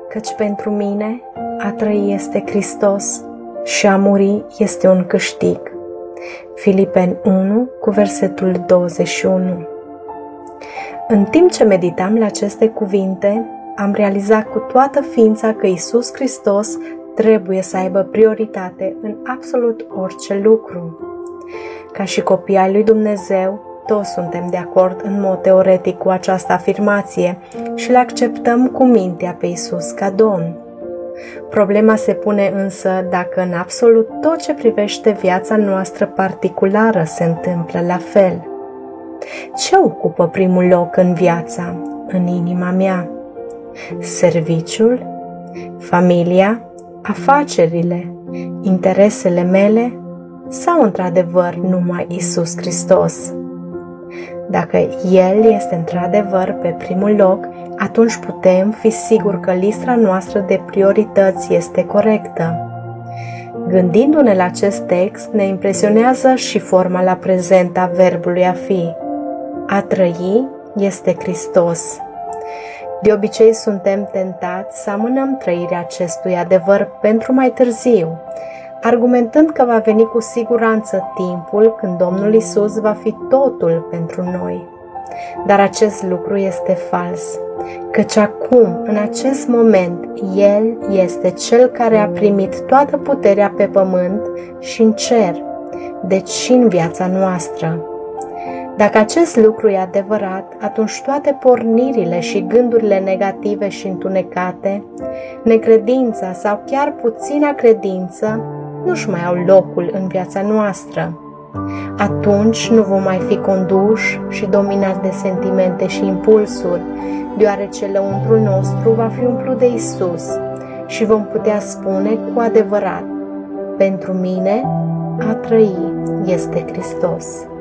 Căci pentru mine a trăi este Hristos și a muri este un câștig. Filipeni 1 cu versetul 21. În timp ce meditam la aceste cuvinte, am realizat cu toată ființa că Iisus Hristos trebuie să aibă prioritate în absolut orice lucru. Ca și copii ai lui Dumnezeu, toți suntem de acord în mod teoretic cu această afirmație și le acceptăm cu mintea pe Iisus ca Domn. Problema se pune însă dacă în absolut tot ce privește viața noastră particulară se întâmplă la fel. Ce ocupă primul loc în viața, în inima mea? Serviciul? Familia? Afacerile? Interesele mele? Sau într-adevăr numai Iisus Hristos? Dacă El este într-adevăr pe primul loc, atunci putem fi siguri că lista noastră de priorități este corectă. Gândindu-ne la acest text, ne impresionează și forma la prezent a verbului a fi. A trăi este Hristos. De obicei suntem tentați să amânăm trăirea acestui adevăr pentru mai târziu, argumentând că va veni cu siguranță timpul când Domnul Iisus va fi totul pentru noi. Dar acest lucru este fals, căci acum, în acest moment, El este Cel care a primit toată puterea pe pământ și în cer, deci și în viața noastră. Dacă acest lucru e adevărat, atunci toate pornirile și gândurile negative și întunecate, necredința sau chiar puțina credință, nu-și mai au locul în viața noastră. Atunci nu vom mai fi conduși și dominați de sentimente și impulsuri, deoarece lăuntrul nostru va fi umplut de Iisus și vom putea spune cu adevărat: pentru mine a trăi este Hristos.